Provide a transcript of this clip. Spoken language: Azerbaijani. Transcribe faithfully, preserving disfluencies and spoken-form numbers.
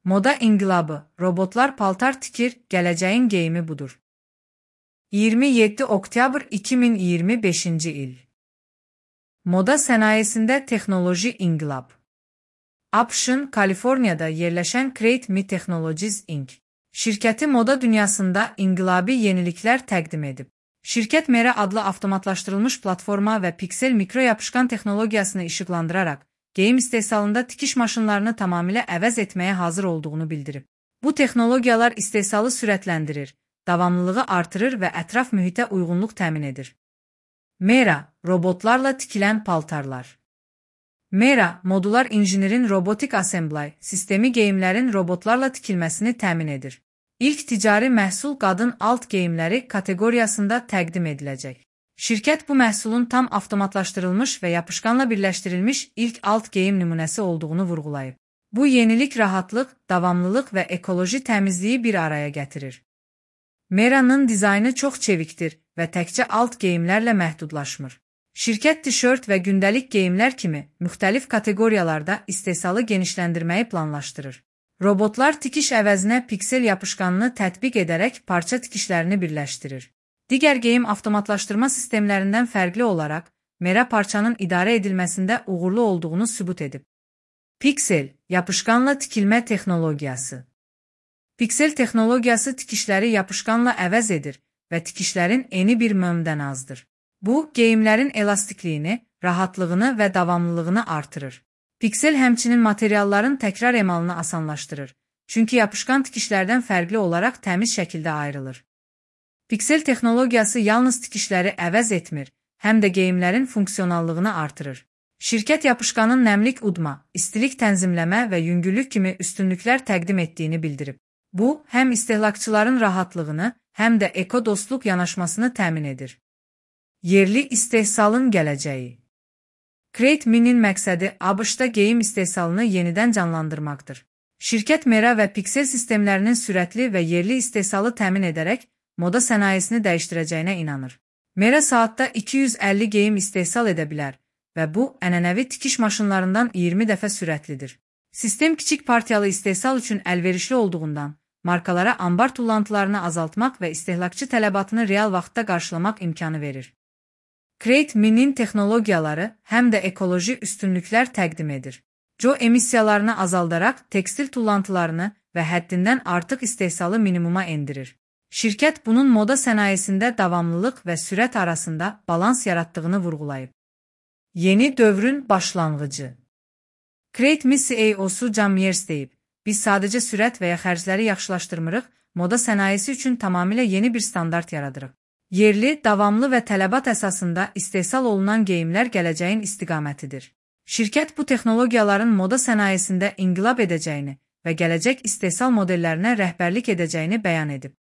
Moda inqilabı, robotlar paltar tikir, gələcəyin geyimi budur. iyirmi yeddi oktyabr iki min iyirmi beşinci il. Moda sənayesində texnoloji inqilab. ABŞ-ın Kaliforniyada yerləşən Create Me Technologies incorporated şirkəti moda dünyasında inqilabi yeniliklər təqdim edib. Şirkət Mera adlı avtomatlaşdırılmış platforma və Pixel mikro yapışqan texnologiyasını işıqlandıraraq, geyim istehsalında tikiş maşınlarını tamamilə əvəz etməyə hazır olduğunu bildirib. Bu texnologiyalar istehsalı sürətləndirir, davamlılığı artırır və ətraf mühitə uyğunluq təmin edir. Mera, robotlarla tikilən paltarlar. Mera, modular injinerin robotik assembly sistemi geyimlərin robotlarla tikilməsini təmin edir. İlk ticari məhsul qadın alt geyimləri kateqoriyasında təqdim ediləcək. Şirkət bu məhsulun tam avtomatlaşdırılmış və yapışqanla birləşdirilmiş ilk alt geyim nümunəsi olduğunu vurğulayıb. Bu yenilik rahatlıq, davamlılıq və ekoloji təmizliyi bir araya gətirir. Mera'nın dizaynı çox çevikdir və təkcə alt geyimlərlə məhdudlaşmır. Şirkət tişört və gündəlik geyimlər kimi müxtəlif kateqoriyalarda istehsalı genişləndirməyi planlaşdırır. Robotlar tikiş əvəzinə piksel yapışqanını tətbiq edərək parça tikişlərini birləşdirir. Digər geyim avtomatlaşdırma sistemlərindən fərqli olaraq, Mera parçanın idarə edilməsində uğurlu olduğunu sübut edib. Piksel, yapışqanla tikilmə texnologiyası. Piksel texnologiyası tikişləri yapışqanla əvəz edir və tikişlərin eni bir mömdən azdır. Bu, geyimlərin elastikliyini, rahatlığını və davamlılığını artırır. Piksel həmçinin materialların təkrar emalını asanlaşdırır, çünki yapışqan tikişlərdən fərqli olaraq təmiz şəkildə ayrılır. Piksel texnologiyası yalnız tikişləri əvəz etmir, həm də geyimlərin funksionallığını artırır. Şirkət yapışqanın nəmlik udma, istilik tənzimləmə və yüngüllük kimi üstünlüklər təqdim etdiyini bildirib. Bu, həm istehlakçıların rahatlığını, həm də eko-dostluq yanaşmasını təmin edir. Yerli istehsalın gələcəyi. Create Me-nin məqsədi ABŞ-da geyim istehsalını yenidən canlandırmaqdır. Şirkət Mera və Pixel sistemlərinin sürətli və yerli istehsalı təmin edərək moda sənayesini dəyişdirəcəyinə inanır. Mera saatda iki yüz əlli geyim istehsal edə bilər və bu, ənənəvi tikiş maşınlarından iyirmi dəfə sürətlidir. Sistem kiçik partiyalı istehsal üçün əlverişli olduğundan, markalara ambar tullantılarını azaltmaq və istehlakçı tələbatını real vaxtda qarşılamaq imkanı verir. Create Me-nin texnologiyaları həm də ekoloji üstünlüklər təqdim edir. C O emissiyalarını azaldaraq tekstil tullantılarını və həddindən artıq istehsalı minimuma endirir. Şirkət bunun moda sənayesində davamlılıq və sürət arasında balans yaratdığını vurğulayıb. Yeni dövrün başlanğıcı. Create Me C E O-su John Mears deyib, biz sadəcə sürət və ya xərcləri yaxşılaşdırmırıq, moda sənayesi üçün tamamilə yeni bir standart yaradırıq. Yerli, davamlı və tələbat əsasında istehsal olunan geyimlər gələcəyin istiqamətidir. Şirkət bu texnologiyaların moda sənayesində inqilab edəcəyini və gələcək istehsal modellərinə rəhbərlik edəcəyini bəyan edib.